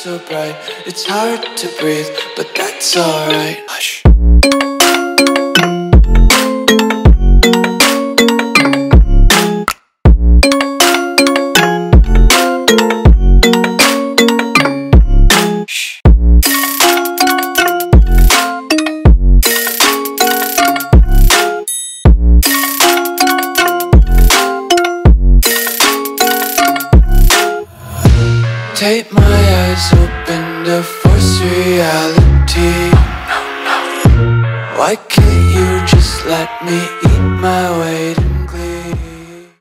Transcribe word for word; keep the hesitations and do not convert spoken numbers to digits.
so bright, it's hard to breathe, but that's alright. Hush. Take my eyes open to force reality. Why can't you just let me eat my weight in